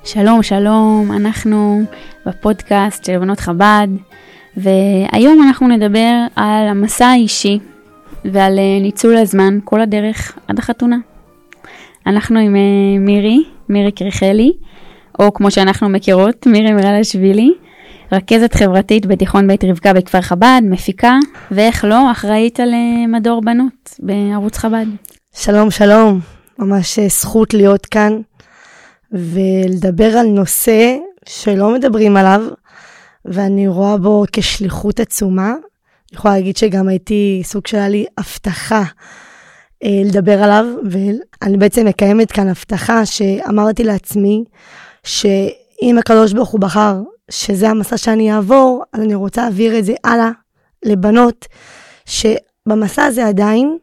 שלום, שלום, אנחנו בפודקאסט של בנות חב"ד, והיום אנחנו נדבר על המסע האישי ועל ניצול הזמן כל הדרך עד החתונה. אנחנו עם מירי קריכלי, או כמו שאנחנו מכירות, מירי מירלשווילי, רכזת חברתית בתיכון בית רבקה בכפר חב"ד, מפיקה, ואיך לא, אחראית על מדור בנות בערוץ חב"ד. שלום, שלום, ממש זכות להיות כאן. ולדבר על נושא שלא מדברים עליו, ואני רואה בו כשליחות עצומה. אני יכולה להגיד שגם הייתי סוג שהיה לי הבטחה לדבר עליו, ואני בעצם מקיימת כאן הבטחה שאמרתי לעצמי, שאם הקדוש ברוך הוא בחר שזה המסע שאני אעבור, אז אני רוצה להעביר את זה הלאה לבנות, שבמסע הזה עדיין,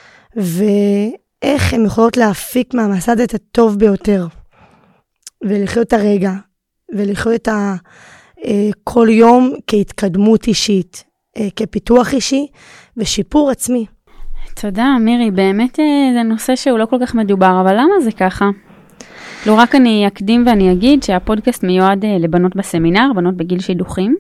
ואיך הן יכולות להפיק מהמסע הזה את הטוב ביותר. ולחיות את הרגע, ולחיות כל יום כהתקדמות אישית, כפיתוח אישי ושיפור עצמי. תודה, מירי. באמת זה נושא שהוא לא כל כך מדובר, אבל למה זה ככה? לא רק אני אקדים ואני אגיד שהפודקאסט מיועד לבנות בסמינר, בנות בגיל שידוכים,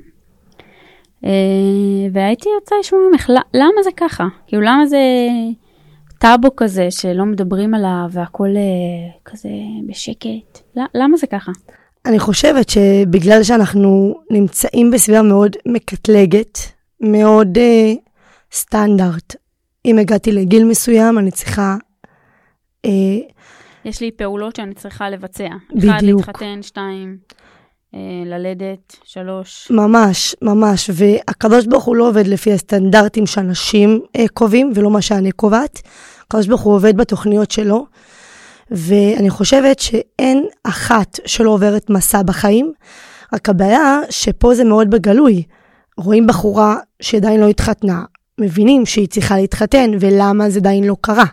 והייתי רוצה לשמוע ממך, למה זה ככה? כאילו למה זה טאבו כזה שלא מדברים עליו והכל כזה בשקט? למה זה ככה? אני חושבת שבגלל שאנחנו נמצאים בסביבה מאוד מקטלגת, מאוד סטנדרט. אם הגעתי לגיל מסוים, אני צריכה... יש לי פעולות שאני צריכה לבצע. בדיוק. 1, להתחתן, 2, ללדת, 3. ממש, ממש. והקדוש ברוך הוא לא עובד לפי הסטנדרטים שאנשים קובעים, ולא מה שאני קובעת. הקדוש ברוך הוא עובד בתוכניות שלו. ואני חושבת שאין אחת שלא עוברת מסע בחיים, רק הבעיה שפה זה מאוד בגלוי. רואים בחורה שעדיין לא התחתנה, מבינים שהיא צריכה להתחתן, ולמה זה עדיין לא קרה.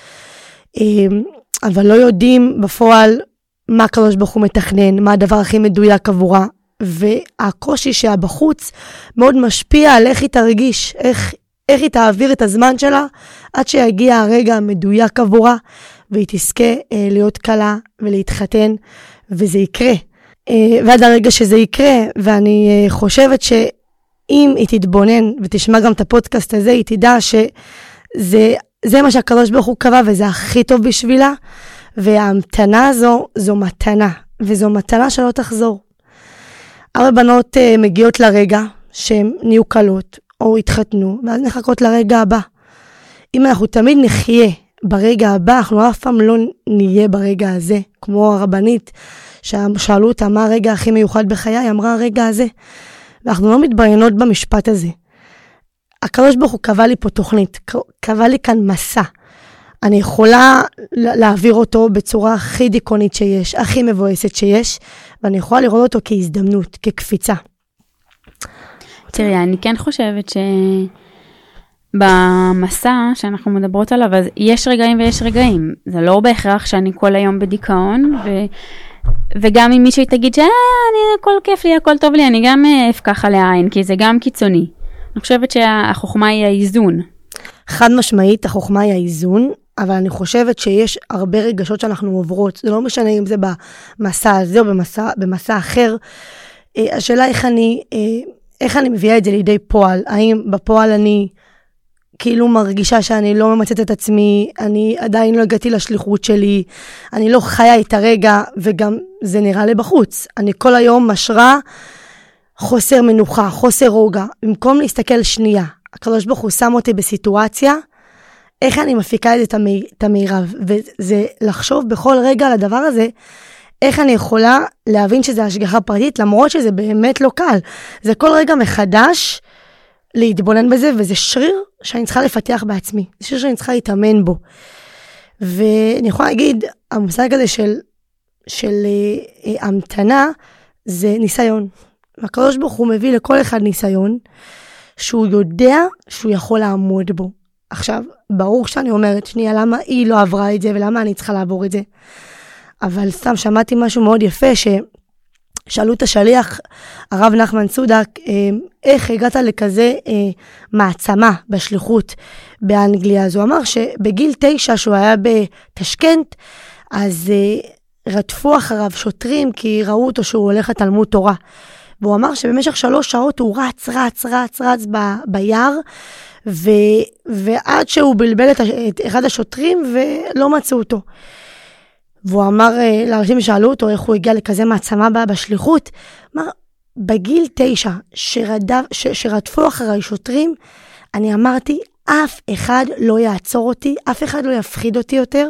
אבל לא יודעים בפועל מה הקדוש ברוך הוא מתכנן, מה הדבר הכי מדויק עבורה, והקושי שהבחוץ מאוד משפיע על איך היא תרגיש, איך היא תעביר את הזמן שלה, עד שיגיע הרגע המדויק עבורה, והיא תזכה להיות קלה ולהתחתן, וזה יקרה. ועד הרגע שזה יקרה, ואני חושבת שאם היא תתבונן ותשמע גם את הפודקאסט הזה, היא תדע שזה מה שהקדוש ברוך הוא קבע, וזה הכי טוב בשבילה, וההמתנה הזו, זו מתנה, וזו מתנה שלא תחזור. הרבה בנות מגיעות לרגע שהן נהיו קלות, או התחתנו, ואז נחכות לרגע הבא. אם אנחנו תמיד נחיה ברגע הבא, אנחנו אף פעם לא נהיה ברגע הזה, כמו הרבנית, שאלו אותה מה הרגע הכי מיוחד בחיי, היא אמרה הרגע הזה. ואנחנו לא מתבריינות במשפט הזה. הקדוש ברוך הוא קבע לי פה תוכנית, קבע לי כאן מסע. אני יכולה להעביר אותו בצורה הכי דיכאונית שיש, הכי מבואסת שיש, ואני יכולה לראות אותו כהזדמנות, כקפיצה. תראי, אני כן חושבת במסע שאנחנו מדברות עליו, אז יש רגעים ויש רגעים. זה לא בהכרח שאני כל היום בדיכאון, וגם אם מישהי תגיד הכל כיף לי, הכל טוב לי, אני גם אפקח עליה עין, כי זה גם קיצוני. אני חושבת שהחוכמה היא האיזון. חד משמעית, החוכמה היא האיזון, אבל אני חושבת שיש הרבה רגשות שאנחנו עוברות. זה לא משנה אם זה במסע הזה או במסע אחר. השאלה איך אני מביאה את זה לידי פועל. האם בפועל אני כאילו מרגישה שאני לא ממצאת את עצמי, אני עדיין לא הגעתי לשליחות שלי, אני לא חיה את הרגע, וגם זה נראה לי בחוץ. אני כל היום משרה חוסר מנוחה, חוסר רוגע. במקום להסתכל שנייה, הקדוש ברוך הוא שם אותי בסיטואציה, איך אני מפיקה את המירב, וזה לחשוב בכל רגע על הדבר הזה, איך אני יכולה להבין שזה השגחה פרטית, למרות שזה באמת לא קל. זה כל רגע מחדש להתבונן בזה, וזה שריר שאני צריכה לפתח בעצמי. זה שריר שאני צריכה להתאמן בו. ואני יכולה להגיד, המושג הזה של המתנה, זה ניסיון. והקדוש ברוך הוא מביא לכל אחד ניסיון, שהוא יודע שהוא יכול לעמוד בו. עכשיו, ברור שאני אומרת, שנייה, למה היא לא עברה את זה, ולמה אני צריכה לעבור את זה? אבל סתם שמעתי משהו מאוד יפה, ששאלו את השליח, הרב נחמן צודק, איך הגעת לכזה מעצמה בשליחות באנגליה? אז הוא אמר שבגיל 9, שהוא היה בתשכנת, אז רדפו אחריו שוטרים, כי ראו אותו שהוא הולך לתלמוד תורה. והוא אמר שבמשך 3 שעות הוא רץ ביער, ועד שהוא בלבל את אחד השוטרים ולא מצאו אותו. והוא אמר, לאנשים שאלו אותו איך הוא הגיע לכזה מעצמה בשליחות, אמר, בגיל 9 שרדפו אחרי שוטרים, אני אמרתי, אף אחד לא יעצור אותי, אף אחד לא יפחיד אותי יותר,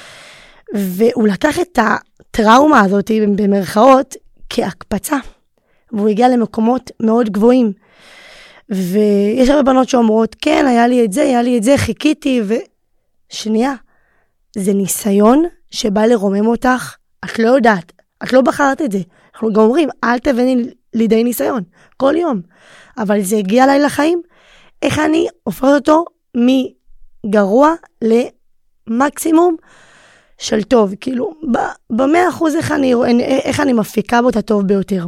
והוא לקח את הטראומה הזאת במרכאות כהקפצה, והוא הגיע למקומות מאוד גבוהים, ויש הרבה בנות שאומרות, כן, היה לי את זה, חיכיתי, ושנייה, זה ניסיון שבא לרומם אותך, את לא יודעת, את לא בחרת את זה, אנחנו גם אומרים, אל תבני לידי ניסיון, כל יום, אבל זה הגיע אליי לחיים, איך אני הופכת אותו מגרוע למקסימום של טוב, כאילו, ב100% איך אני מפיקה בו את הטוב ביותר.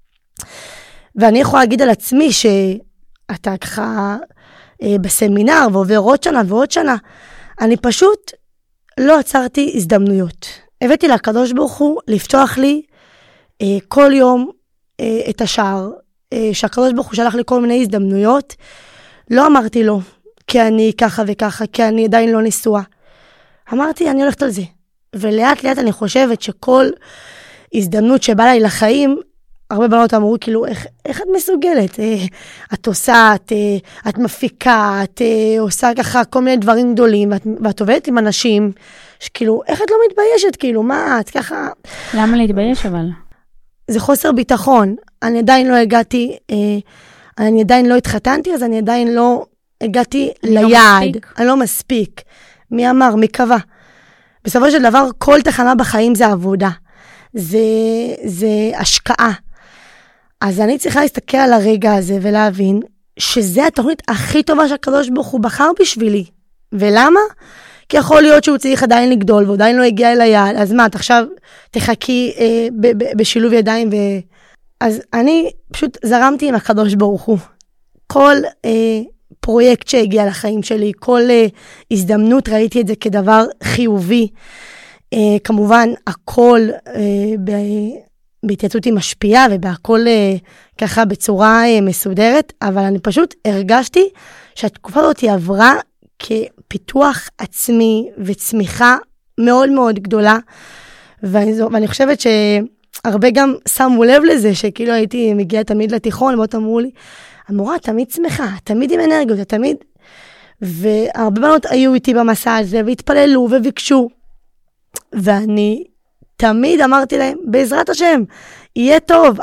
ואני יכולה להגיד על עצמי שאתה ככה בסמינר ועובר עוד שנה ועוד שנה, אני פשוט לא עצרתי הזדמנויות. הבאתי לקדוש ברוך הוא לפתוח לי כל יום את השער, שהקדוש ברוך הוא שלח לי כל מיני הזדמנויות, לא אמרתי לו, כי אני ככה וככה, כי אני עדיין לא נשואה. אמרתי, אני הולכת על זה. ולאט לאט אני חושבת שכל הזדמנות שבאה לי לחיים, הרבה בנות אמרו, כאילו, איך את מסוגלת? את עושה, את מפיקה, את עושה ככה כל מיני דברים גדולים, ואת עובדת עם אנשים, שכאילו, איך את לא מתביישת? כאילו, מה, את ככה... למה להתבייש אבל? זה חוסר ביטחון. אני עדיין לא הגעתי, אני עדיין לא התחתנתי, אז אני עדיין לא הגעתי ליעד. אני לא מספיק. מי אמר? מי קבע? בסופו של דבר, כל תחנה בחיים זה עבודה. זה השקעה. אז אני צריכה להסתכל על הרגע הזה ולהבין שזה התוכנית הכי טובה שהקדוש ברוך הוא בחר בשבילי. ולמה? כי יכול להיות שהוא צריך עדיין לגדול והוא עדיין לא הגיע אל היעד. אז מה, את עכשיו תחכי בשילוב ידיים אז אני פשוט זרמתי עם הקדוש ברוך הוא. כל פרויקט שהגיע לחיים שלי, כל הזדמנות ראיתי את זה כדבר חיובי. כמובן, הכל בהתייעצות עם משפיעה ובהכל ככה בצורה מסודרת, אבל אני פשוט הרגשתי שהתקופה הזאת עברה כפיתוח עצמי וצמיחה מאוד מאוד גדולה, ואני חושבת שהרבה גם שמו לב לזה, שכאילו הייתי מגיעה תמיד לתיכון, ובאות אמרו לי, המורה, תמיד שמחה, תמיד עם אנרגיות, תמיד, והרבה בנות היו איתי במסע הזה, והתפללו וביקשו, ואני תמיד אמרתי להם, בעזרת השם, יהיה טוב,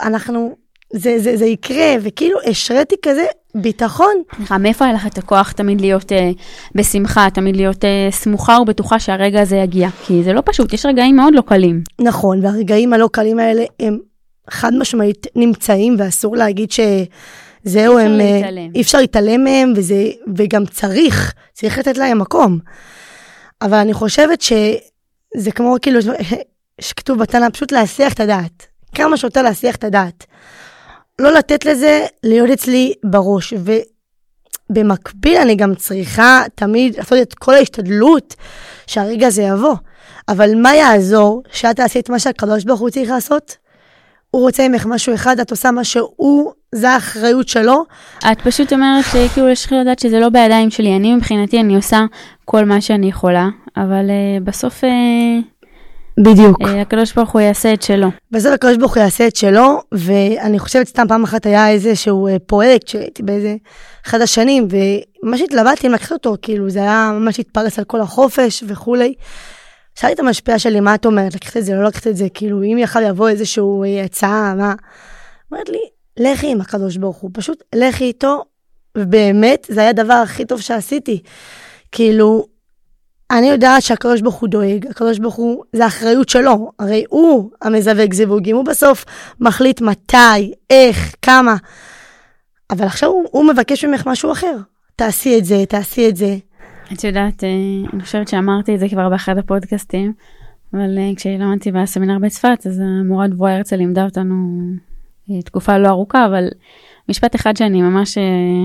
זה יקרה, וכאילו השרתי כזה ביטחון. מאיפה היה לך את הכוח תמיד להיות בשמחה, תמיד להיות סמוכה ובטוחה שהרגע הזה יגיע? כי זה לא פשוט, יש רגעים מאוד לא קלים. נכון, והרגעים הלא קלים האלה הם חד משמעית נמצאים, ואסור להגיד שזהו, אי אפשר להתעלם מהם, וגם צריך לתת להם מקום. אבל אני חושבת שזה כמו כאילו, שכתוב בתנ"ך, פשוט להסיח את הדעת. כמה שיותר להסיח את הדעת. לא לתת לזה להיות אצלי בראש, ובמקביל אני גם צריכה תמיד לעשות את כל ההשתדלות שהרגע הזה יבוא. אבל מה יעזור שאת תעשי את מה שהקדוש ברוך הוא צריך לעשות? הוא רוצה ממך משהו אחד, את עושה מה שהוא, זה האחריות שלו. את פשוט אומרת שכאילו יש לך לדעת שזה לא בידיים שלי. אני מבחינתי, אני עושה כל מה שאני יכולה, אבל בסוף... בדיוק. הקדוש ברוך הוא יעשה את שלו. בסוף הקדוש ברוך הוא יעשה את שלו, ואני חושבת סתם פעם אחת היה איזשהו פרויקט שהייתי באיזה אחד השנים, ומה שהתלבטתי אם לקחת אותו, כאילו זה היה ממש התפרס על כל החופש וכולי. שאלתי את המשפיעה שלי, מה את אומרת? לקחת את זה, לא לקחת את זה, כאילו אם יכל יבוא איזשהו הצעה, מה? אמרת לי, לכי עם הקדוש ברוך הוא, פשוט לכי איתו, ובאמת זה היה הדבר הכי טוב שעשיתי. כאילו, אני יודעת שהקדוש ברוך הוא דואג, הקדוש ברוך הוא, זה האחריות שלו, הרי הוא המזווק זיווגים, הוא בסוף מחליט מתי, איך, כמה, אבל עכשיו הוא מבקש ממך משהו אחר, תעשי את זה, תעשי את זה. את יודעת, אני חושבת שאמרתי את זה כבר באחד הפודקאסטים, אבל כשלמדתי בסמינר בצפת, אז המורה דבורה הרצל לימדה אותנו תקופה לא ארוכה, אבל משפט אחד שאני ממש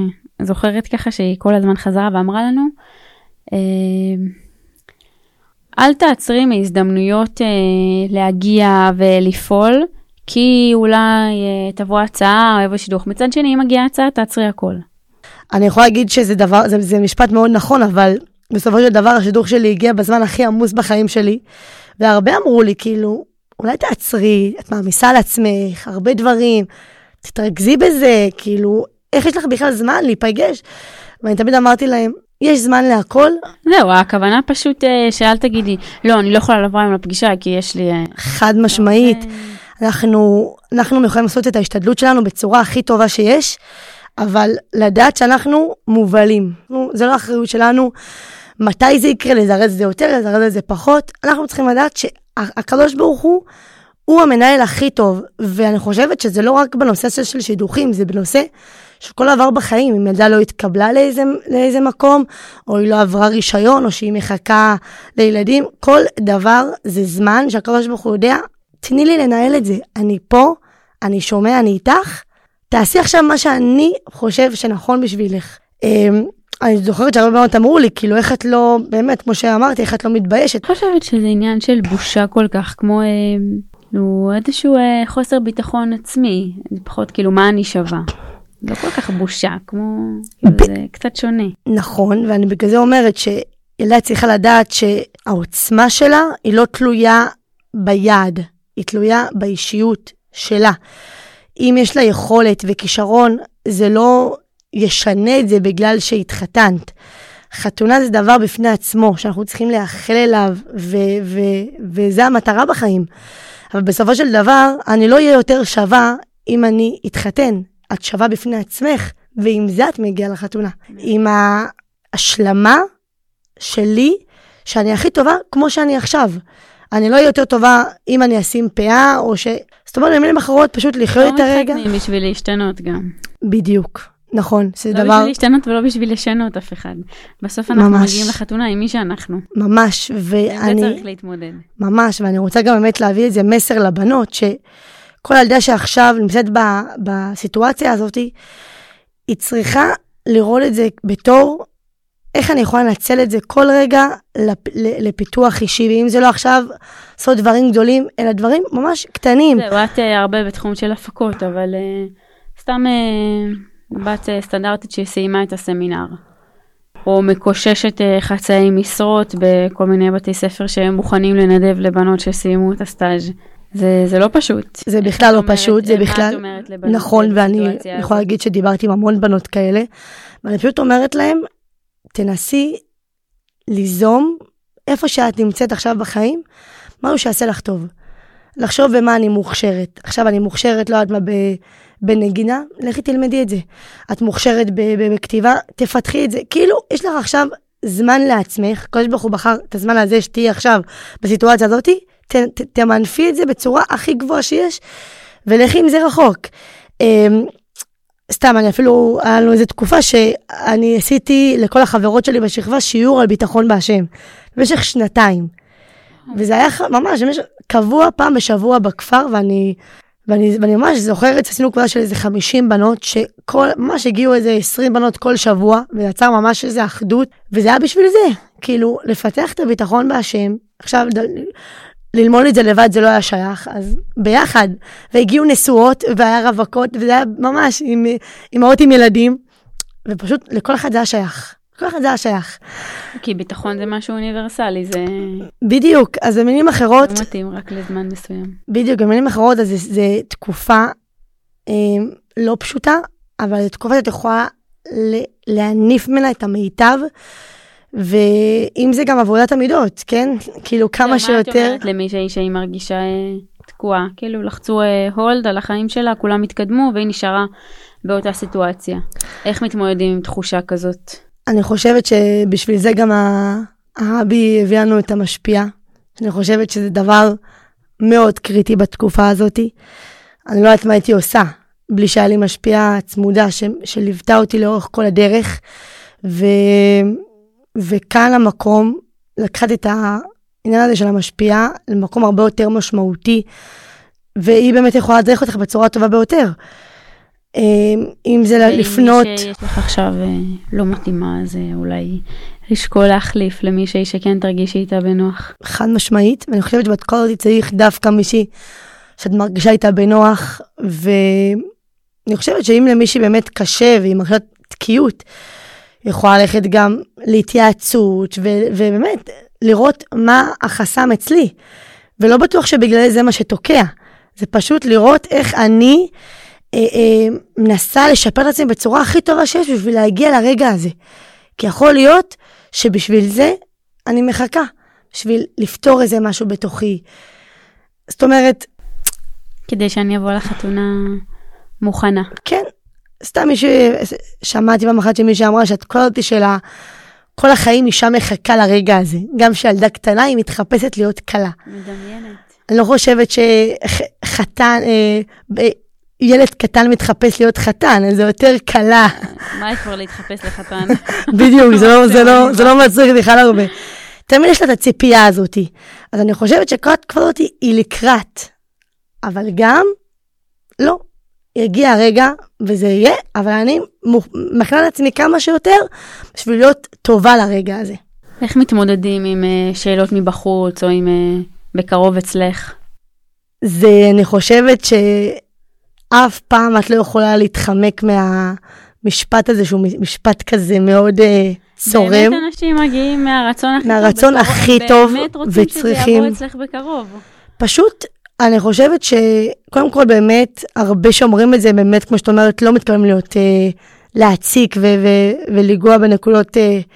זוכרת ככה, שהיא כל הזמן חזרה ואמרה לנו, אל תעצרי מהזדמנויות להגיע ולפעול, כי אולי תבוא הצעה או יבוא שידוך. מצד שני, אם מגיעה הצעה, תעצרי הכל. אני יכולה להגיד שזה דבר, זה משפט מאוד נכון, אבל בסופו של דבר השידוך שלי הגיע בזמן הכי עמוס בחיים שלי, והרבה אמרו לי, כאילו, אולי תעצרי, את מעמיסה על עצמך, הרבה דברים, תתרכזי בזה, כאילו, איך יש לך בכלל זמן להיפגש? ואני תמיד אמרתי להם, יש זמן להכל. זהו, הכוונה פשוט שאל תגידי, לא, אני לא יכולה לבוא עם לפגישה, כי יש לי... חד משמעית. אנחנו יכולים לעשות את ההשתדלות שלנו בצורה הכי טובה שיש, אבל לדעת שאנחנו מובלים. זה לא האחריות שלנו, מתי זה יקרה, לזרז זה יותר, לזרז זה פחות. אנחנו צריכים לדעת שהקדוש ברוך הוא המנהל הכי טוב, ואני חושבת שזה לא רק בנושא של שידוכים, זה בנושא של כל דבר בחיים. אם ילדה לא התקבלה לאיזה מקום, או היא לא עברה רישיון, או שהיא מחכה לילדים, כל דבר זה זמן שהקדוש ברוך הוא יודע, תני לי לנהל את זה. אני פה, אני שומע, אני איתך, תעשי עכשיו מה שאני חושב שנכון בשבילך. אני זוכרת שהרבה בנות אמרו לי, כאילו איך את לא, באמת, כמו שאמרתי, איך את לא מתביישת. אני חושבת שזה עניין של בושה כל כך, כמו איזשהו חוסר ביטחון עצמי, פחות כאילו מה אני שווה. לא כל כך בושה, כמו, זה קצת שונה. נכון, ואני בגלל זה אומרת שילדה צריכה לדעת שהעוצמה שלה היא לא תלויה ביד, היא תלויה באישיות שלה. אם יש לה יכולת וכישרון, זה לא ישנה את זה בגלל שהתחתנת. חתונה זה דבר בפני עצמו, שאנחנו צריכים לאחל אליו, וזה המטרה בחיים. אבל בסופו של דבר, אני לא אהיה יותר שווה אם אני אתחתן. את שווה בפני עצמך, ועם זה את מגיעה לחתונה. עם ההשלמה שלי, שאני הכי טובה כמו שאני עכשיו. אני לא אהיה יותר טובה אם אני אשים פאה, או זאת אומרת, במילים אחרות, פשוט לחיות את הרגע. לא מתחתנים בשביל להשתנות גם. בדיוק, נכון. לא בשביל להשתנות ולא בשביל לשנות אף אחד. בסוף אנחנו מגיעים לחתונה עם מי שאנחנו. ממש, ואני... זה צריך להתמודד. ממש, ואני רוצה גם באמת להביא את זה מסר לבנות, שכל ילדה שעכשיו נמצאת בסיטואציה הזאת, היא צריכה לראות את זה בתור, איך אני יכולה לנצל את זה כל רגע לפיתוח אישי, ואם זה לא עכשיו לעשות דברים גדולים, אלא דברים ממש קטנים. זהו, את הרבה בתחום של הפקות, אבל סתם בת סטנדרטית שסיימה את הסמינר, או מקוששת חצאי משרות בכל מיני בתי ספר שהם מוכנים לנדב לבנות שסיימו את הסטאז'. זה לא פשוט. זה בכלל לא פשוט, זה בכלל נכון, ואני יכולה להגיד שדיברתי עם המון בנות כאלה, ואני פשוט אומרת להם, תנסי ליזום איפה שאת נמצאת עכשיו בחיים, משהו שיעשה לך טוב. לחשוב במה אני מוכשרת. עכשיו אני מוכשרת, לא יודעת מה, בנגינה, לכי תלמדי את זה. את מוכשרת בכתיבה, תפתחי את זה. כאילו, יש לך עכשיו זמן לעצמך, קדוש ברוך הוא בחר את הזמן הזה שתהיי עכשיו בסיטואציה הזאת, תמנפי את זה בצורה הכי גבוהה שיש, ולכי עם זה רחוק. סתם, אני אפילו, היה לנו איזו תקופה שאני עשיתי לכל החברות שלי בשכבה שיעור על ביטחון בהשם, במשך 2 וזה היה ממש קבוע פעם בשבוע בכפר, ואני ממש זוכרת, עשינו קבוצה של איזה 50 בנות, ממש הגיעו איזה 20 בנות כל שבוע, ויצר ממש איזו אחדות, וזה היה בשביל זה, כאילו, לפתח את הביטחון בהשם, עכשיו, ללמוד את זה לבד זה לא היה שייך, אז ביחד, והגיעו נשואות, והיה רווקות, וזה היה ממש עם אמהות עם ילדים, ופשוט לכל אחד זה היה שייך. כל אחד זה היה שייך. כי ביטחון זה משהו אוניברסלי, זה... בדיוק, אז במילים אחרות... לא מתאים רק לזמן מסוים. בדיוק, במילים אחרות, אז זה תקופה לא פשוטה, אבל זו תקופה שאת יכולה להניף ממנה את המיטב, ואם זה גם עבודת המידות, כן? כאילו כמה שיותר... מה את אומרת למישהי שהיא מרגישה תקועה? כאילו לחצו הולד על החיים שלה, כולם התקדמו, והיא נשארה באותה סיטואציה. איך מתמודדים עם תחושה כזאת? אני חושבת שבשביל זה גם האבי הביא לנו את המשפיע. אני חושבת שזה דבר מאוד קריטי בתקופה הזאת. אני לא יודעת מה הייתי עושה, בלי שהיה לי משפיעה צמודה שליוותה אותי לאורך כל הדרך, וכאן המקום, לקחת את העניין הזה של המשפיעה, למקום הרבה יותר משמעותי, והיא באמת יכולה לדרך אותך בצורה טובה ביותר. אם זה לפנות. ואם שיש לך עכשיו לא מתאימה, אז אולי לשקול להחליף למישהי שכן תרגישי איתה בנוח. חד משמעית, ואני חושבת שבתקופה הזאת צריך דווקא מישהי שאת מרגישה איתה בנוח, ואני חושבת שאם למישהי באמת קשה והיא מרגישה תקיעות, יכולה ללכת גם להתייעצות, ובאמת לראות מה החסם אצלי, ולא בטוח שבגלל זה מה שתוקע, זה פשוט לראות איך אני מנסה לשפר את עצמי בצורה הכי טובה שיש, בשביל להגיע לרגע הזה, כי יכול להיות שבשביל זה אני מחכה, בשביל לפתור איזה משהו בתוכי, זאת אומרת, כדי שאני אבוא לחתונה מוכנה. כן, סתם שמעתי פעם אחת שמישהי אמרה שאת כל אותי שלה, כל החיים אישה מחכה לרגע הזה. גם שילדה קטנה היא מתחפשת להיות קלה. מדמיינת. אני לא חושבת שחתן, ילד קטן מתחפש להיות חתן, זה יותר קלה. מה כבר להתחפש לחתן? בדיוק, זה לא מצריך בכלל הרבה. תמיד יש לה את הציפייה הזאת. אז אני חושבת שכל אותי היא לקראת. אבל גם, לא. יגיע הרגע, וזה יהיה, אבל אני מכנה לעצמי כמה שיותר, בשביל להיות טובה לרגע הזה. איך מתמודדים עם שאלות מבחוץ, או עם בקרוב אצלך? אני חושבת שאף פעם את לא יכולה להתחמק מהמשפט הזה, שהוא משפט כזה מאוד צורם. באמת אנשים מגיעים מהרצון הכי טוב, באמת רוצים שזה יבוא אצלך בקרוב. פשוט, אני חושבת שקודם כל באמת, הרבה שאומרים את זה, באמת, כמו שאת אומרת, לא מתכוונים להיות להציק ולגוע בנקודות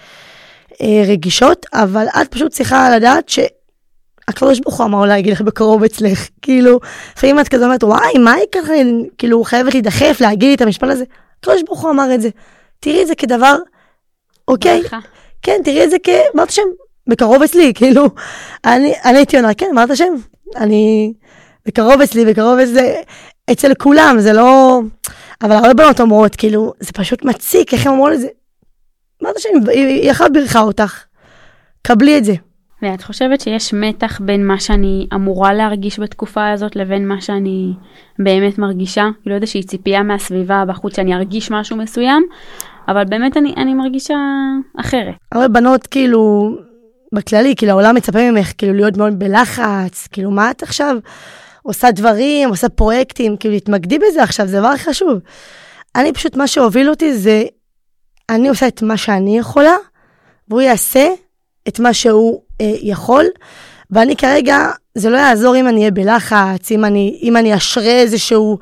רגישות, אבל את פשוט צריכה לדעת שהקדוש ברוך הוא אמר לו להגיד לך בקרוב אצלך, כאילו, לפעמים את כזה אומרת, וואי, מה היא ככה, כאילו, חייבת להידחף, להגיד לי את המשפט הזה, הקדוש ברוך הוא אמר את זה, תראי את זה כדבר, אוקיי? כן, תראי את זה אמרת השם, בקרוב אצלי, כאילו, אני הייתי עונה, כן, אמרת השם, אני בקרוב אצלי, אצל כולם, זה לא, אבל הרבה בנות אומרות, כאילו, זה פשוט מציק, איך הם אמרו לזה, אמרת השם, היא יכולה ברכה אותך, קבלי את זה. ואת חושבת שיש מתח בין מה שאני אמורה להרגיש בתקופה הזאת, לבין מה שאני באמת מרגישה, כאילו איזושהי ציפייה מהסביבה בחוץ, שאני ארגיש משהו מסוים, אבל באמת אני מרגישה אחרת. הרבה בנות, כאילו, בכללי, כאילו העולם מצפה ממך, כאילו להיות מאוד בלחץ, כאילו מה את עכשיו עושה דברים, עושה פרויקטים, כאילו להתמקדי בזה עכשיו, זה דבר חשוב. אני פשוט, מה שהוביל אותי זה, אני עושה את מה שאני יכולה, והוא יעשה את מה שהוא יכול, ואני כרגע, זה לא יעזור אם אני אהיה בלחץ, אם אני אשרה איזשהו,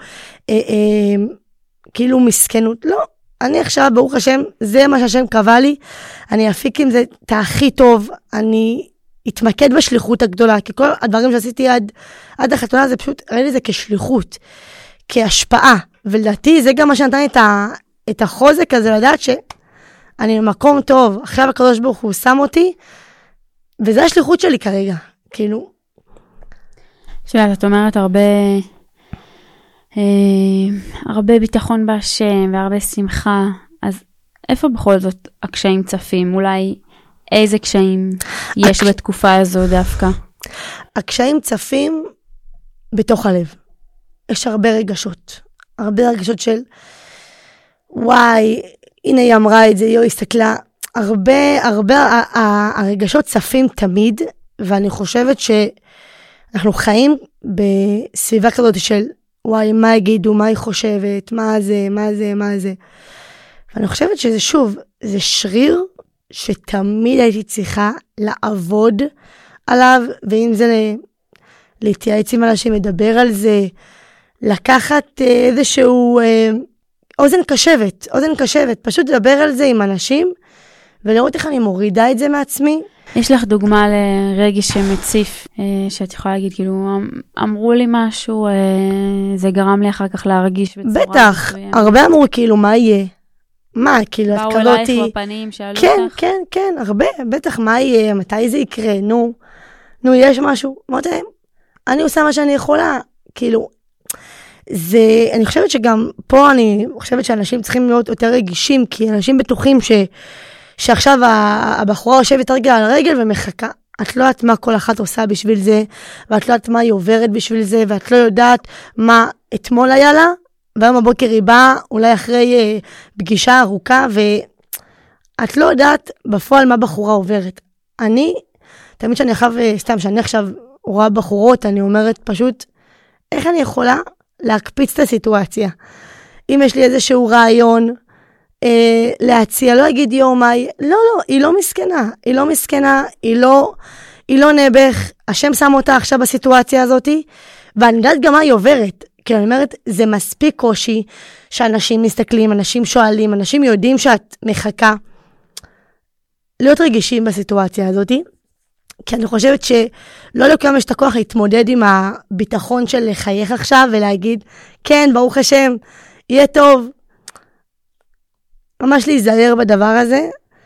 כאילו מסכנות, לא. אני עכשיו, ברוך השם, זה מה שהשם קבע לי, אני אפיק עם זה את הכי טוב, אני אתמקד בשליחות הגדולה, כי כל הדברים שעשיתי עד החתונה, זה פשוט, ראיתי את זה כשליחות, כהשפעה, ולדעתי זה גם מה שנתן את החוזק הזה, לדעת שאני במקום טוב, עכשיו הקדוש ברוך הוא שם אותי, וזה השליחות שלי כרגע, כאילו. שאת, את אומרת הרבה ביטחון בהשם והרבה שמחה, אז איפה בכל זאת הקשיים צפים? אולי איזה קשיים יש בתקופה הזו דווקא? הקשיים צפים בתוך הלב. יש הרבה רגשות של וואי, הנה היא אמרה את זה, היא הסתכלה, הרבה הרגשות צפים תמיד, ואני חושבת שאנחנו חיים בסביבה כזאת של וואי, מה יגידו, מה היא חושבת, מה זה. ואני חושבת שזה שוב, זה שריר שתמיד הייתי צריכה לעבוד עליו, ואם זה להתייעץ עם אנשים, לדבר על זה, לקחת איזשהו אוזן קשבת, פשוט לדבר על זה עם אנשים, ולראות איך אני מורידה את זה מעצמי. יש לך דוגמה לרגש שמציף, שאת יכולה להגיד, כאילו, אמרו לי משהו, זה גרם לי אחר כך להרגיש בצורה. בטח, הרבה אמרו, כאילו, מה יהיה? מה, כאילו, את קלותי. באו אלייך בפנים, שאלו אותך? כן, הרבה, בטח, מה יהיה? מתי זה יקרה? נו, יש משהו. אמרתי להם, אני עושה מה שאני יכולה, כאילו, אני חושבת שגם פה אני חושבת שאנשים צריכים להיות יותר רגישים, כי אנשים בטוחים שעכשיו הבחורה יושבת רגל על רגל ומחכה. את לא יודעת מה כל אחת עושה בשביל זה, ואת לא יודעת מה היא עוברת בשביל זה, ואת לא יודעת מה אתמול היה לה, והיום הבוקר היא באה, אולי אחרי פגישה ארוכה, ואת לא יודעת בפועל מה בחורה עוברת. תמיד שאני עכשיו רואה בחורות, אני אומרת פשוט, איך אני יכולה להקפיץ את הסיטואציה? אם יש לי איזשהו רעיון להציע, לא אגיד יומי, לא, היא לא מסכנה, היא לא נבח, השם שם אותה עכשיו בסיטואציה הזאת, ואני יודעת גם מה היא עוברת, כי אני אומרת, זה מספיק קושי, שאנשים מסתכלים, אנשים שואלים, אנשים יודעים שאת מחכה, להיות רגישים בסיטואציה הזאת, כי אני חושבת שלא לכולם יש את הכוח להתמודד עם הביטחון של לחייך עכשיו, ולהגיד, כן, ברוך השם, יהיה טוב, ממש להיזהר בדבר הזה,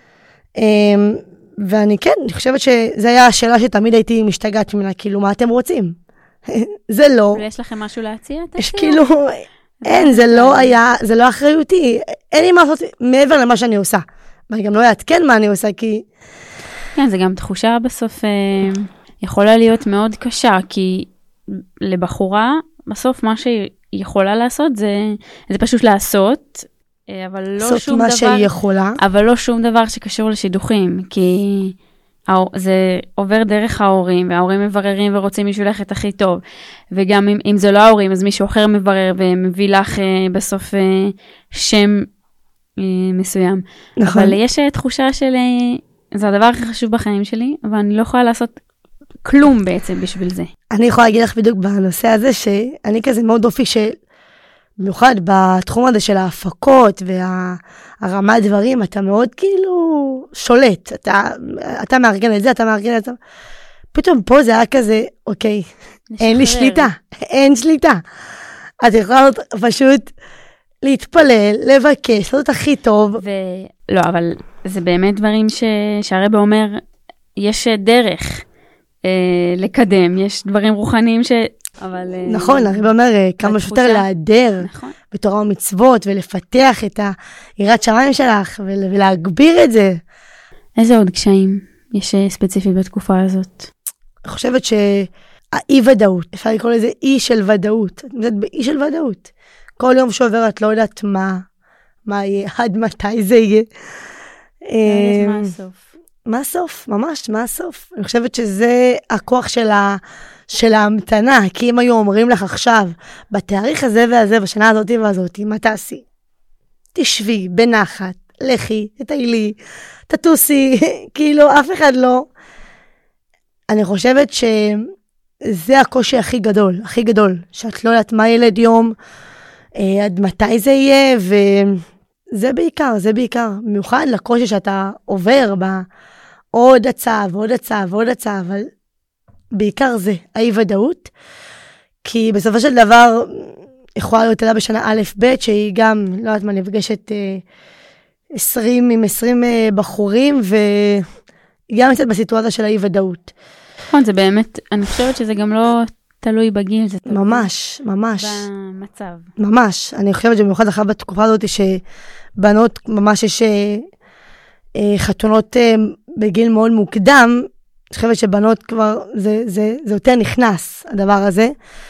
ואני חושבת שזו הייתה השאלה שתמיד הייתי משתגעת ממנה, כאילו, מה אתם רוצים? זה לא. ויש לכם משהו להציע? יש כאילו, אין, זה לא אחריותי, אין לי מה לעשות מעבר למה שאני עושה. ואני גם לא אעדכן מה אני עושה, כי... כן, זה גם תחושה בסוף יכולה להיות מאוד קשה, כי לבחורה, בסוף מה שהיא יכולה לעשות, זה פשוט לעשות, אבל לא שום דבר, שהיא יכולה. אבל לא שום דבר שקשור לשידוכים, כי זה עובר דרך ההורים, וההורים מבררים ורוצים מישהו ללכת הכי טוב, וגם אם זה לא ההורים, אז מישהו אחר מברר ומביא לך בסוף שם מסוים. נכון. אבל יש תחושה של, זה הדבר הכי חשוב בחיים שלי, אבל אני לא יכולה לעשות כלום בעצם בשביל זה. אני יכולה להגיד לך בדיוק בנושא הזה, שאני כזה מאוד אופי במיוחד בתחום הזה של ההפקות והרמת דברים, אתה מאוד כאילו שולט. אתה מארגן את זה, אתה מארגן את זה. פתאום פה זה היה כזה, אוקיי, אין לי שליטה, אין שליטה. את יכולה פשוט להתפלל, לבקש, לעשות הכי טוב. לא, אבל זה באמת דברים שהרבא אומר, יש דרך לקדם, יש דברים רוחניים אבל... נכון, הרב אומר כמה שיותר להיעדר בתורה ומצוות, ולפתח את היראת שמיים שלך, ולהגביר את זה. איזה עוד קשיים יש ספציפית בתקופה הזאת? אני חושבת שהאי ודאות, אפשר לקרוא לזה אי של ודאות, את יודעת, באי של ודאות. כל יום שעובר את לא יודעת מה יהיה, עד מתי זה יהיה. מה הסוף? מה הסוף? ממש, מה הסוף? אני חושבת שזה הכוח של ההמתנה, כי אם היו אומרים לך עכשיו, בתאריך הזה והזה, בשנה הזאת והזאת, מה תעשי? תשבי בנחת, לכי, תטיילי, תטוסי, כאילו אף אחד לא. אני חושבת שזה הקושי הכי גדול, שאת לא יודעת מה ילד יום, עד מתי זה יהיה, וזה בעיקר, במיוחד לקושי שאתה עובר עוד הצעה, אבל בעיקר זה, האי ודאות, כי בסופו של דבר, יכולה להיות ילדה בשנה א' ב', שהיא גם, לא יודעת מה, נפגשת 20 בחורים, והיא גם יצאת בסיטואציה של האי ודאות. נכון, זה באמת, אני חושבת שזה גם לא תלוי בגיל, זה תלוי ממש. במצב. ממש, אני חושבת שבמיוחד אחר בתקופה הזאת, שבנות ממש יש חתונות בגיל מאוד מוקדם, אני חושבת שבנות כבר, זה יותר נכנס, הדבר הזה,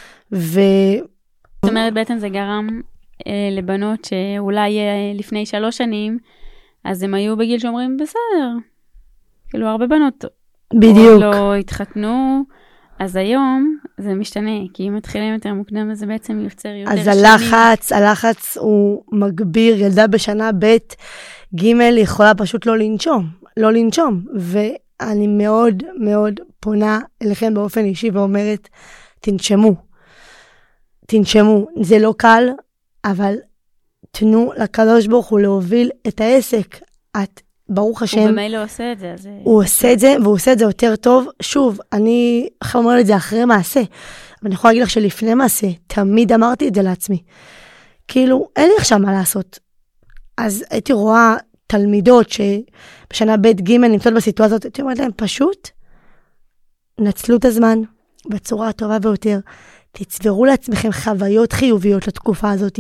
זאת אומרת, בעצם זה גרם לבנות שאולי לפני 3 שנים, אז הם היו בגיל שאומרים, בסדר. כאילו, הרבה בנות בדיוק. לא התחתנו, אז היום זה משתנה, כי אם מתחילים יותר מוקדם, אז זה בעצם יוצר יותר שנים. אז הלחץ הוא מגביר, ילדה בשנה ב' ג' יכולה פשוט לא לנשום, ואני מאוד מאוד פונה אליכם באופן אישי ואומרת, תנשמו, זה לא קל, אבל תנו לקדוש ברוך הוא להוביל את העסק. ברוך השם. הוא במילא עושה את זה. הוא עושה את זה, והוא עושה את זה יותר טוב. שוב, אני אומר את זה אחרי מעשה, אבל אני יכולה להגיד לך שלפני מעשה, תמיד אמרתי את זה לעצמי. כאילו, אין לי עכשיו מה לעשות. אז הייתי רואה תלמידות שבשנה ב' ג' נמצאות בסיטואציה הזאת, הייתי אומרת להם, פשוט נצלו את הזמן בצורה הטובה ביותר. תצברו לעצמכם חוויות חיוביות לתקופה הזאת.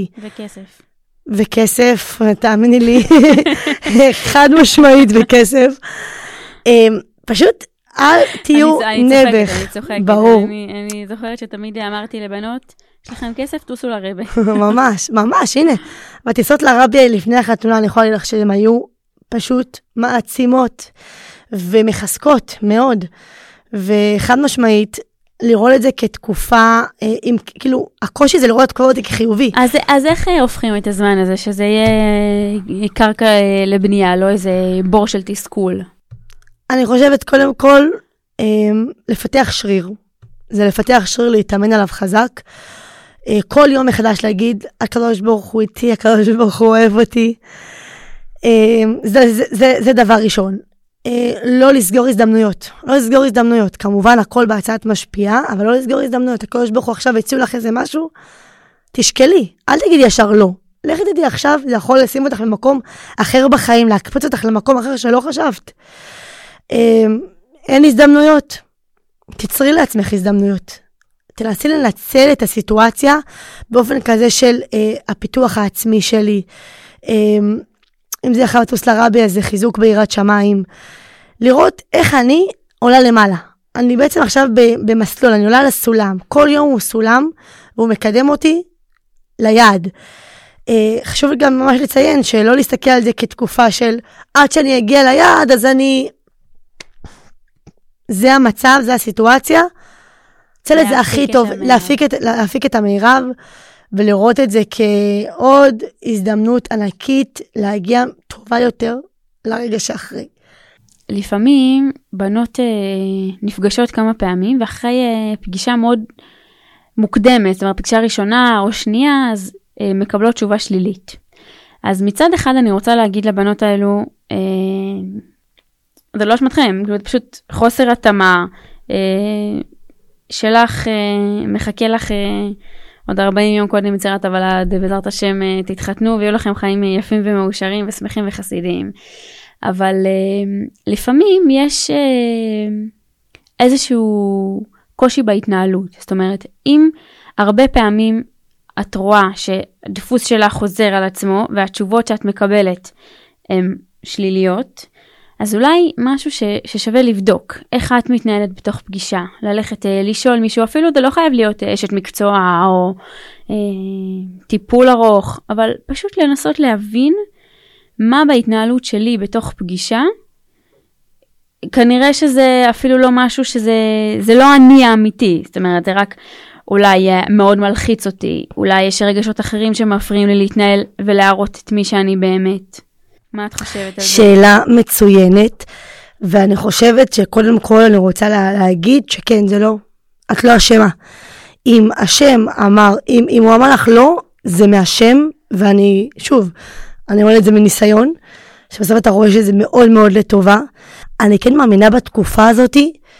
וכסף, תאמיני לי, חד משמעית וכסף. פשוט אל תהיו נבח. אני צוחקת. ברור. אני זוכרת שתמיד אמרתי לבנות, יש לכם כסף, תוסו לרבה. ממש, ממש, הנה. בטיסות לרבי לפני החתונה, אני יכולה להגיד לך שהן היו פשוט מעצימות ומחזקות מאוד. וחד משמעית, לראות את זה כתקופה, כאילו, הקושי זה לראות את כל זה כחיובי. אז איך הופכים את הזמן הזה, שזה יהיה קרקע לבנייה, לא איזה בור של תסכול? אני חושבת קודם כל, לפתח שריר. זה לפתח שריר, להתאמן עליו חזק. כל יום מחדש להגיד, הקדוש ברוך הוא איתי, הקדוש ברוך הוא אוהב אותי. זה דבר ראשון. לא לסגור הזדמנויות. לא לסגור הזדמנויות. כמובן, הכל בהצעת משפיעה, אבל לא לסגור הזדמנויות. הקדוש ברוך הוא עכשיו הציעו לך איזה משהו, תשקלי. אל תגידי ישר לא. לכי תדעי עכשיו, זה יכול לשים אותך למקום אחר בחיים, להקפוץ אותך למקום אחר שלא חשבת. אין הזדמנויות. תצרי לעצמך הזדמנויות. תנסי לנצל את הסיטואציה באופן כזה של הפיתוח העצמי שלי. אם זה יכול לטוס לרבי, אז זה חיזוק ביראת שמיים. לראות איך אני עולה למעלה. אני בעצם עכשיו במסלול, אני עולה לסולם. כל יום הוא סולם, והוא מקדם אותי ליעד. חשוב גם ממש לציין שלא להסתכל על זה כתקופה של עד שאני אגיע ליעד, אז אני... זה המצב, זה הסיטואציה. רוצה לזה הכי טוב, להפיק את המירב, ולראות את זה כעוד הזדמנות ענקית, להגיע טובה יותר לרגע שאחרי. לפעמים בנות נפגשות כמה פעמים, ואחרי פגישה מאוד מוקדמת, זאת אומרת, פגישה ראשונה או שנייה, אז מקבלות תשובה שלילית. אז מצד אחד אני רוצה להגיד לבנות האלו, זה לא אשמתכם, זה פשוט חוסר התאמה, שלך מחכה לך עוד 40 יום קודם יצירת הוולד, בעזרת השם תתחתנו ויהיו לכם חיים יפים ומאושרים ושמחים וחסידיים. אבל לפעמים יש איזשהו קושי בהתנהלות. זאת אומרת, אם הרבה פעמים את רואה שהדפוס שלה חוזר על עצמו והתשובות שאת מקבלת הן שליליות, אז אולי משהו ששווה לבדוק, איך את מתנהלת בתוך פגישה, ללכת לשאול מישהו, אפילו זה לא חייב להיות אשת מקצוע או טיפול ארוך, אבל פשוט לנסות להבין מה בהתנהלות שלי בתוך פגישה, כנראה שזה אפילו לא משהו זה לא אני האמיתי, זאת אומרת, זה רק אולי מאוד מלחיץ אותי, אולי יש רגשות אחרים שמפריעים לי להתנהל ולהראות את מי שאני באמת. מה את חושבת על זה? שאלה מצוינת, ואני חושבת שקודם כל אני רוצה להגיד שכן, זה לא, את לא אשמה. אם השם אמר, אם הוא אמר לך לא, זה מהשם, ואני, שוב, אני אומר את זה מניסיון, שבסוף אתה רואה שזה מאוד מאוד לטובה. אני כן מאמינה בתקופה הזאת,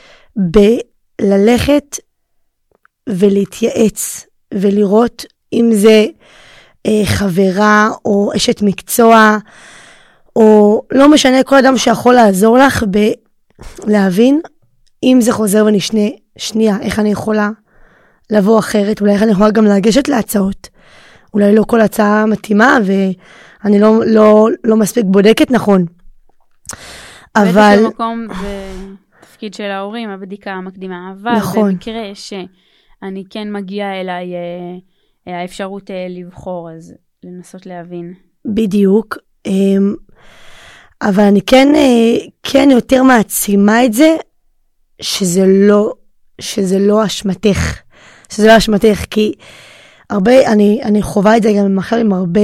בללכת ולהתייעץ, ולראות אם זה חברה או אשת מקצוע, או לא משנה, כל אדם שיכול לעזור לך להבין אם זה חוזר ונשנה שנייה, איך אני יכולה לבוא אחרת, אולי איך אני יכולה גם לגשת להצעות, אולי לא כל הצעה מתאימה ואני לא מספיק בודקת נכון. אבל... באיזשהו מקום זה תפקיד של ההורים, הבדיקה המקדימה, אבל נכון. במקרה שאני כן מגיעה אליי האפשרות לבחור, אז לנסות להבין. בדיוק. אבל אני כן יותר מעצימה את זה, שזה לא אשמתך. שזה לא אשמתך, כי הרבה, אני חווה את זה גם עכשיו עם הרבה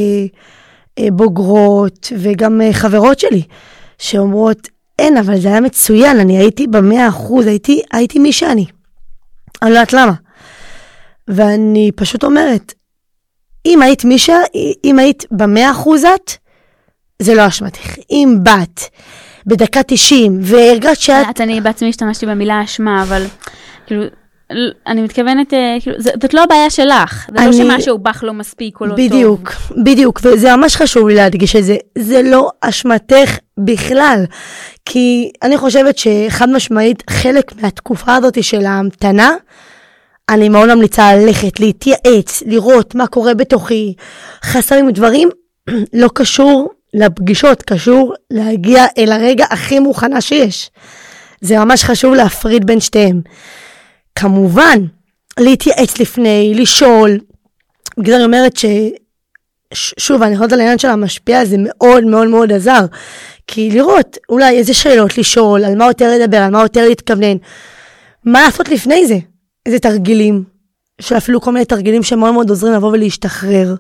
בוגרות, וגם חברות שלי, שאומרות, אין, אבל זה היה מצוין, אני הייתי ב100%, הייתי מי שאני. אני לא יודעת למה. ואני פשוט אומרת, אם היית ב100% את, זה לא אשמתך. אם באת בדקה 90 והרגעת שאת... אני בעצמי השתמשתי במילה אשמה, אבל כאילו, אני מתכוונת, כאילו, זאת לא הבעיה שלך. זה לא שמשהו בך לא מספיק או לא טוב. בדיוק, וזה ממש חשוב לי להדגיש את זה. זה לא אשמתך בכלל. כי אני חושבת שחד משמעית, חלק מהתקופה הזאת של ההמתנה, אני מאוד ממליצה ללכת, להתייעץ, לראות מה קורה בתוכי, חסרים דברים, לא קשור לפגישות, קשור להגיע אל הרגע הכי מוכנה שיש. זה ממש חשוב להפריד בין שתיהם. כמובן, להתייעץ לפני, לשאול. בגלל אני אומרת שוב, אני חושבת על העניין של המשפיע, זה מאוד מאוד מאוד עזר. כי לראות אולי איזה שאלות לשאול, על מה יותר לדבר, על מה יותר להתכוונן. מה לעשות לפני זה? איזה תרגילים, שאפילו כל מיני תרגילים שמאוד מאוד עוזרים לבוא ולהשתחרר.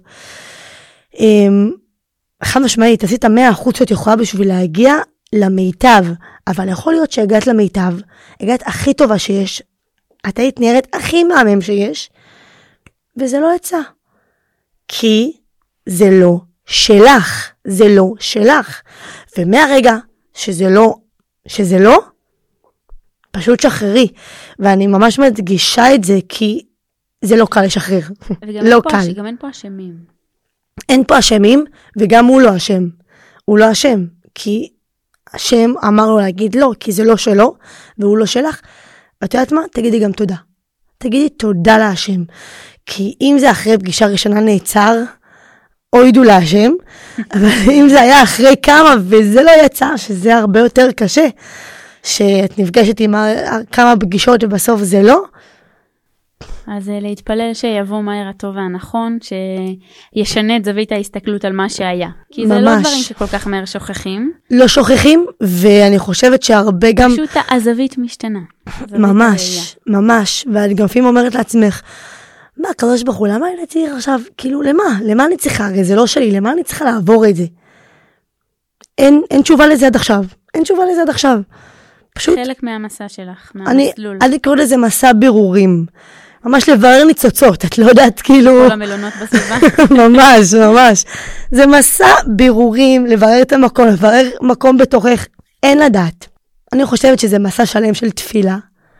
חד משמעית, עשית 100% שאת יכולה בשביל להגיע למיטב, אבל יכול להיות שהגעת למיטב, הגעת הכי טובה שיש, את היית נראית הכי מהמם שיש, וזה לא יצא. כי זה לא שלך, זה לא שלך. ומהרגע שזה לא, פשוט שחררי. ואני ממש מדגישה את זה, כי זה לא קל לשחרר. לא קל. גם אין פה אשמים. אין פה אשמים, וגם הוא לא אשם. הוא לא אשם, כי השם אמר לו להגיד לא, כי זה לא שלו, והוא לא שלך. ואת יודעת מה? תגידי גם תודה. תגידי תודה להשם. כי אם זה אחרי פגישה ראשונה נעצר, אוידו להשם, אבל אם זה היה אחרי כמה, וזה לא יצא, שזה הרבה יותר קשה, שאת נפגשת עם כמה פגישות ובסוף זה לא. אז להתפלל שיבוא מהר הטוב והנכון, שישנה את זווית ההסתכלות על מה שהיה. כי זה לא דברים שכל כך מהר שוכחים. לא שוכחים, ואני חושבת שהרבה גם... פשוט הזווית משתנה. ממש, ממש. ואת גם לפעמים אומרת לעצמך, מה, הקדוש ברוך הוא, למה אני צריך עכשיו, כאילו, למה? למה אני צריכה? הרי זה לא שלי, למה אני צריכה לעבור את זה? אין תשובה לזה עד עכשיו. אין תשובה לזה עד עכשיו. פשוט... חלק מהמסע שלך, מהמסלול. אני קורא לזה מסע בירורים. ממש לברר ניצוצות, את לא יודעת, כאילו... כל המלונות בסביבה. ממש, ממש. זה מסע בירורים, לברר את המקום, לברר מקום בתוכך, אין לדעת. אני חושבת שזה מסע שלם של תפילה.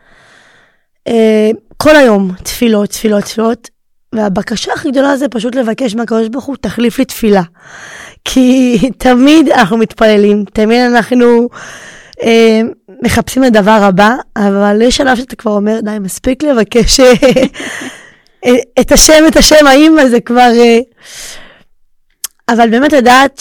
כל היום תפילות, תפילות, תפילות, והבקשה הכי גדולה זה פשוט לבקש מהקדוש ברוך הוא, תחליף לי תפילה. כי תמיד אנחנו מתפללים, תמיד אנחנו מחפשים לדבר הבא, אבל יש שלב שאתה כבר אומר, די, מספיק לבקש את השם, האם זה כבר... אבל באמת לדעת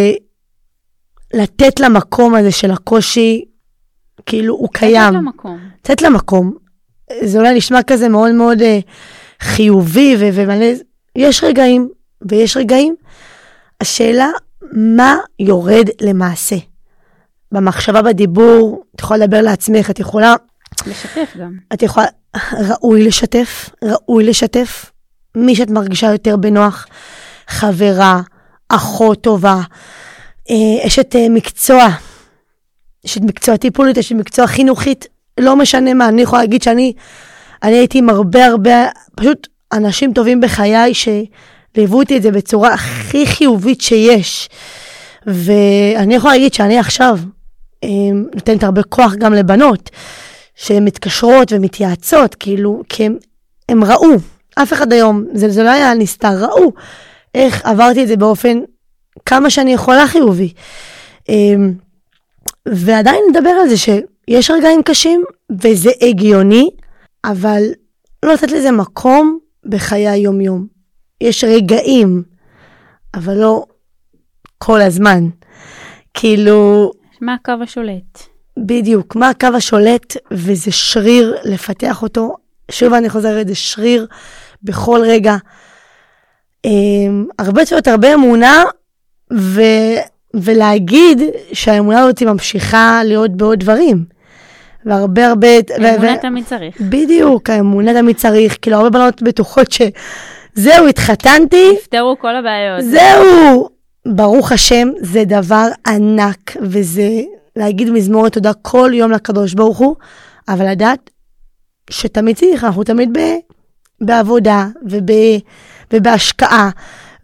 לתת למקום הזה של הקושי, כאילו הוא קיים. לתת למקום. זה אולי נשמע כזה מאוד מאוד חיובי ומלא, יש רגעים ויש רגעים. השאלה, מה יורד למעשה? במחשבה, בדיבור, את יכולה לדבר לעצמך, את יכולה... לשתף גם. את יכולה, ראוי לשתף. מי שאת מרגישה יותר בנוח, חברה, אחות טובה, אשת מקצוע, אשת מקצוע טיפולית, אשת מקצוע חינוכית, לא משנה מה, אני יכולה להגיד שאני הייתי עם הרבה, פשוט אנשים טובים בחיי שליוו אותי את זה בצורה הכי חיובית שיש. ואני יכולה להגיד שאני עכשיו נותנת הרבה כוח גם לבנות, שהן מתקשרות ומתייעצות, כאילו, כי הם ראו, אף אחד היום, זה לא היה נסתר, ראו איך עברתי את זה באופן כמה שאני יכולה חיובי. ועדיין נדבר על זה שיש רגעים קשים, וזה הגיוני, אבל לא לתת לזה מקום בחיי היום-יום. יש רגעים, אבל לא כל הזמן. כאילו... מה הקו השולט? בדיוק, מה הקו השולט, וזה שריר לפתח אותו. שוב אני חוזרת, זה שריר בכל רגע. הרבה צוות, הרבה אמונה, ולהגיד שהאמונה הזאת ממשיכה להיות בעוד דברים. והרבה... האמונה תמיד צריך. בדיוק, האמונה תמיד צריך. כאילו, הרבה בנות בטוחות שזהו, התחתנתי. נפתרו כל הבעיות. זהו. ברוך השם, זה דבר ענק, וזה להגיד מזמורת תודה כל יום לקדוש ברוך הוא, אבל לדעת שתמיד צריך, אנחנו תמיד בעבודה ובהשקעה,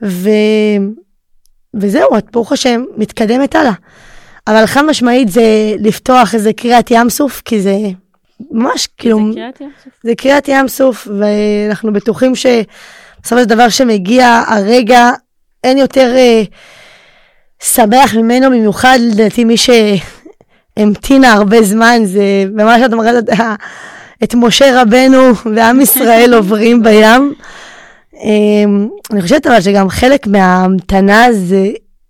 וזהו, את ברוך השם מתקדמת הלאה. אבל חד משמעית זה לפתוח איזה קריאת ים סוף, כי זה ממש כאילו... זה קריאת ים סוף. זה קריאת ים סוף, ואנחנו בטוחים שבסופו של דבר שמגיע הרגע, אין יותר שמח ממנו, במיוחד לדעתי מי שהמתינה הרבה זמן, זה ממש את אומרת את משה רבנו ועם ישראל עוברים בים. אני חושבת אבל שגם חלק מההמתנה זה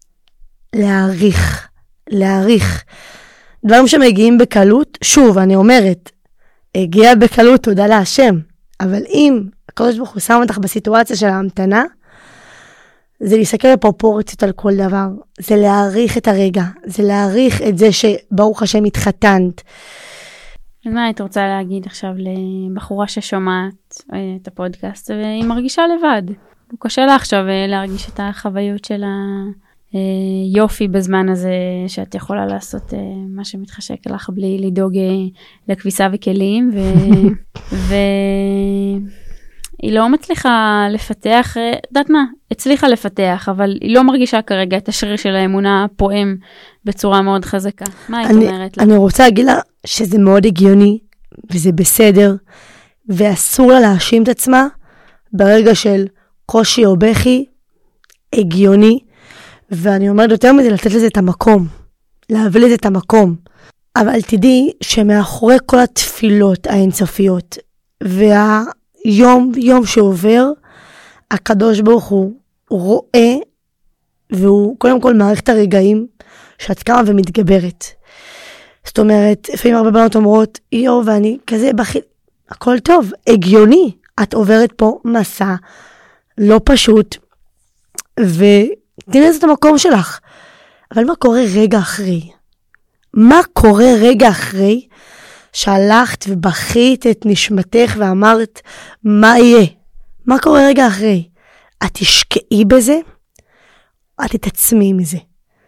להעריך. דברים שמגיעים בקלות, שוב אני אומרת, הגיע בקלות תודה להשם, אבל אם הקדוש ברוך הוא שם אותך בסיטואציה של ההמתנה, זה להסתכל בפרופורציות על כל דבר, זה להעריך את הרגע, זה להעריך את זה שברוך השם התחתנת. מה היית רוצה להגיד עכשיו לבחורה ששומעת את הפודקאסט, והיא מרגישה לבד? הוא קשה לה עכשיו להרגיש את החוויות של היופי בזמן הזה, שאת יכולה לעשות מה שמתחשק לך בלי לדאוג לכביסה וכלים, היא לא מצליחה לפתח, יודעת מה, הצליחה לפתח, אבל היא לא מרגישה כרגע את השריר של האמונה פועם בצורה מאוד חזקה. מה היית אומרת לה? אני רוצה להגיד לה שזה מאוד הגיוני, וזה בסדר, ואסור לה להאשים את עצמה ברגע של קושי או בכי, הגיוני, ואני אומרת יותר מזה, לתת לזה את המקום, להביא לזה את המקום. אבל תדעי שמאחורי כל התפילות האינסופיות, יום שעובר, הקדוש ברוך הוא רואה, והוא קודם כל מעריך את הרגעים שאת קמה ומתגברת. זאת אומרת, לפעמים הרבה בנות אומרות, ואני כזה בכי, הכל טוב, הגיוני, את עוברת פה מסע לא פשוט, ותני לזה את המקום שלך. אבל מה קורה רגע אחרי? מה קורה רגע אחרי שהלכת ובכית את נשמתך ואמרת, מה יהיה? מה קורה רגע אחרי? את תשקעי בזה, את תתעצמי מזה.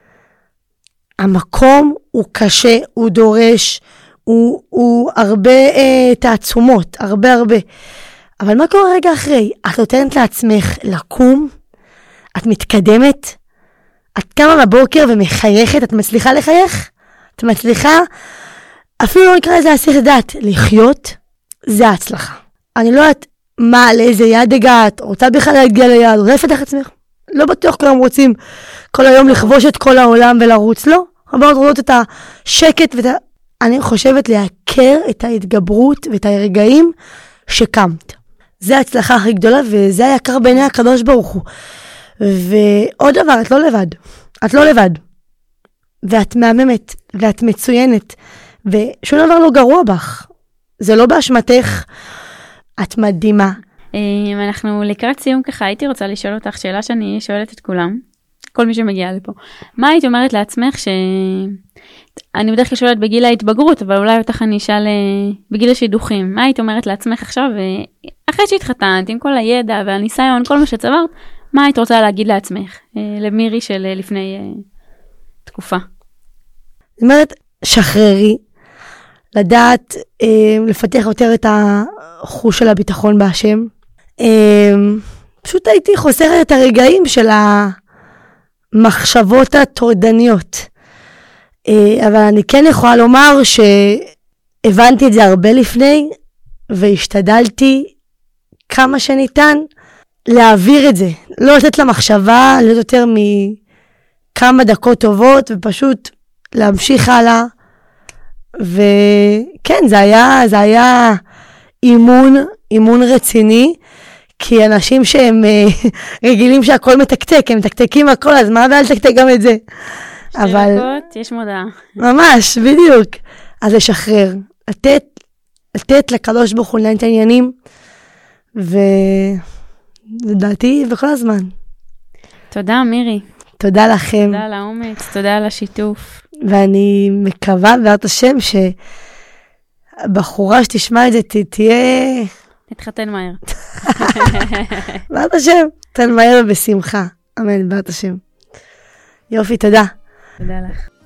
המקום הוא קשה, הוא דורש, הוא הרבה תעצומות, הרבה. אבל מה קורה רגע אחרי? את נותנת לעצמך לקום, את מתקדמת, את קמה בבוקר ומחייכת, את מצליחה לחייך? את מצליחה, אפילו לא נקרא לזה להסיח את דעת, לחיות, זה ההצלחה. אני לא יודעת לאיזה יד הגעת, רוצה בכלל להגיע ליד, רוצה לפתח עצמך. לא בטוח כולם רוצים כל היום לכבוש את כל העולם ולרוץ, לא. הרבה רוצות את השקט, אני חושבת להכר את ההתגברות ואת הרגעים שקמת. זה ההצלחה הכי גדולה, וזה היקר בעיני הקדוש ברוך הוא. ועוד דבר, את לא לבד. את לא לבד. ואת מהממת, ואת מצוינת, ושום דבר לא גרוע בך. זה לא באשמתך, את מדהימה. אנחנו לקראת סיום ככה, הייתי רוצה לשאול אותך שאלה שאני שואלת את כולם, כל מי שמגיע לפה. מה היית אומרת לעצמך אני בדרך כלל שואלת בגיל ההתבגרות, אבל אולי אותך אני אשאל בגיל השידוכים. מה היית אומרת לעצמך עכשיו, אחרי שהתחתנת, עם כל הידע והניסיון, כל מה שצברת, מה היית רוצה להגיד לעצמך, למירי של לפני תקופה? זאת אומרת, שחררי, לדעת לפתח יותר את החוש של הביטחון בהשם. פשוט הייתי חוסרת את הרגעים של המחשבות הטורדניות. אבל אני כן יכולה לומר שהבנתי את זה הרבה לפני, והשתדלתי כמה שניתן להעביר את זה. לא לתת למחשבה, להיות יותר מכמה דקות טובות, ופשוט להמשיך הלאה. וכן, זה היה אימון רציני, כי אנשים שהם רגילים שהכל מתקתק, הם מתקתקים הכל, אז מה ואל תקתק גם את זה. אבל דקות, יש מודעה. ממש, בדיוק. אז לשחרר, לתת לקדוש ברוך הוא לנהל את העניינים, ולדעתי בכל הזמן. תודה מירי. תודה לכם. תודה על האומץ, תודה על השיתוף. ואני מקווה בעזרת השם שבחורה שתשמע את זה תהיה... תתחתן מהר. בעזרת השם, תתחתן מהר ובשמחה. אמן, בעזרת השם. יופי, תודה. תודה לך.